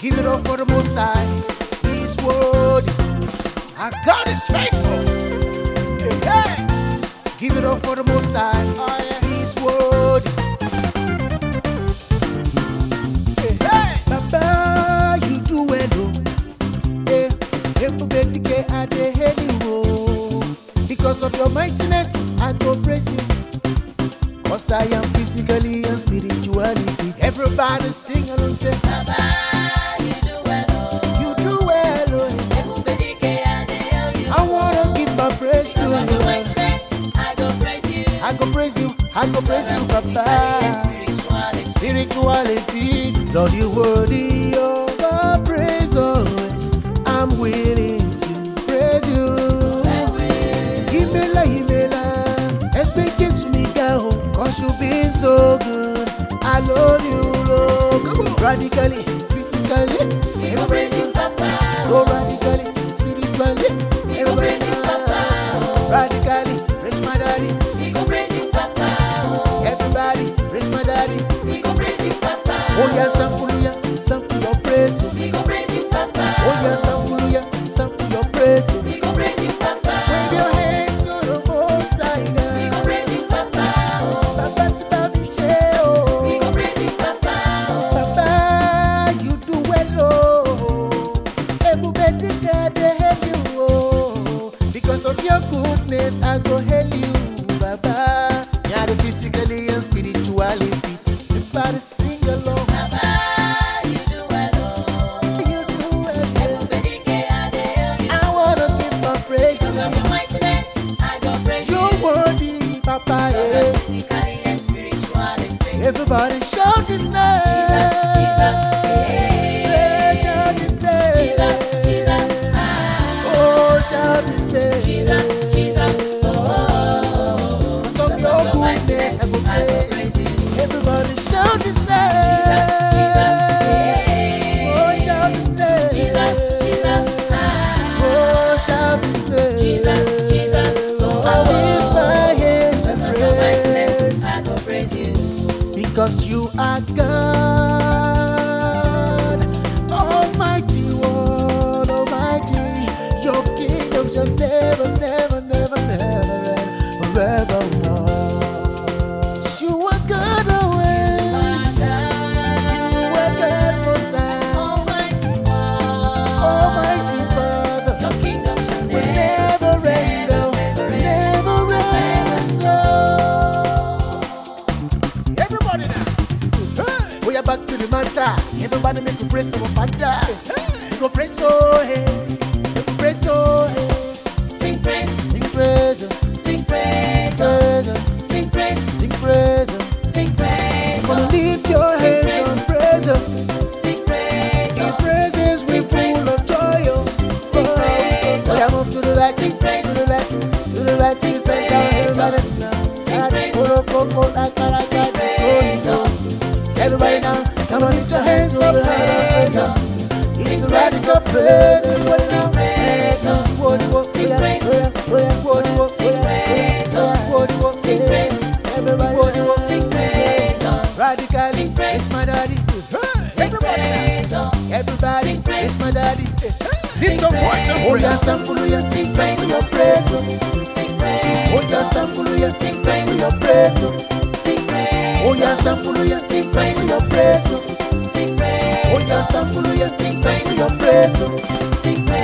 Give it up for the Most High. He's worthy. Our God is faithful. Hey. Give it up for the Most High. He's worthy. Hey. Baba, you do well. Hey. Because of your mightiness, I go praise you. Cause I am physically and spiritually fit. Everybody sing along, say Baba, you do well, oh. You do well, oh. I wanna give my praise to you. I go praise you. I go praise you, I go praise you, Papa. Spiritually fit. Lord, you worthy of our praise always. I'm willing to praise you. Cause you've been so good. I love you, Lord. Come on. Radically, physically, we go praise you, Papa. So radically, spiritually, we go praise you, Papa. Radically, praise my daddy. We go praise you, Papa. Everybody, praise my daddy. We go praise you, Papa. Oh yeah, sample your praise. We go praise you, Papa. Oh yeah, sample your praise. We go praise you, Papa. Wave your hands to the Most High God. We go praise you, Papa. We go praise you, Papa. Papa, you do well, oh. Everybody they hail you, oh. Because of your goodness, I go hail you, Baba. You're physically and spiritually fit. Everybody sing along. Baba, you do well, oh. You do well. Everybody can hail you. I wanna give my praise to Because of your mightiness, I go praise you. you're worthy, Papa. Because Yeah. of physically and spiritually fit. Everybody shout his name. Jesus, Yeah, shout his name. Jesus, Jesus, Oh, shout his name. Jesus, Jesus, oh. So Because your of your goodness, mightiness, I go praise you. everybody shout his name. Jesus, Oh, shout his name. Jesus, Jesus, Oh, shout his name. Jesus, Jesus, I lift my hands Because and of your mightiness, praise. I go praise you. Because you are God, Almighty One, Almighty. Your kingdom shall never, never, never, never end forevermore. You are God always. You are God most high, Almighty One, Almighty Father. your kingdom shall Will never end, no, never end, no. Everybody now. We are back to the matter. Everybody make a praise our Father. We go praise oh hey. We go praise oh hey. Sing praise, Sing praise, sing praise, praise, sing praise, sing praise. sing praise, Come on, lift your Sing hands praise. on praise. sing praise, Sing praises we Sing praise. full of joy. Sing praise. Oh yeah, move to the right, Sing praise. to the left, to the right, Sing to the center. praise. Everybody now. Sing praise. Sing praise. Everybody now, come on, lift your hands to Sing the praise. high. Sing It's a praise. radical praise. Everybody Sing now. praise. Sing praise. Sing praise. Sing praise. Everybody Sing praise, radical, Sing praise. it's my daddy. sing praise, Everybody, Sing praise. it's my daddy. Sing praise. Oh yeah, sample your Sing sing praise. for your praise. sing praise, Oh yeah, sample your Sing sing for praise. your praise. sing praise, Oh yeah, sample your sing for praise. your praise. sing praise, Oh yeah, sample your sing for your praise. sing praise.